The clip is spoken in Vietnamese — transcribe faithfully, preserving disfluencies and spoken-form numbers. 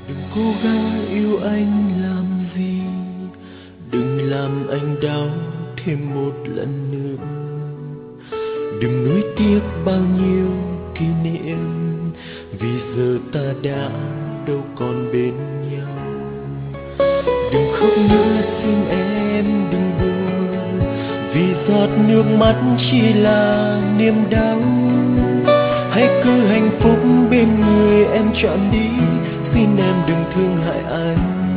Đừng cố gắng yêu anh làm gì, đừng làm anh đau thêm một lần nữa. Đừng nuối tiếc bao nhiêu kỷ niệm, vì giờ ta đã đâu còn bên nhau. Đừng khóc nữa xin em đừng buồn, vì giọt nước mắt chỉ là niềm đau. Hãy cứ hạnh phúc bên người em chọn đi, xin em đừng thương hại anh.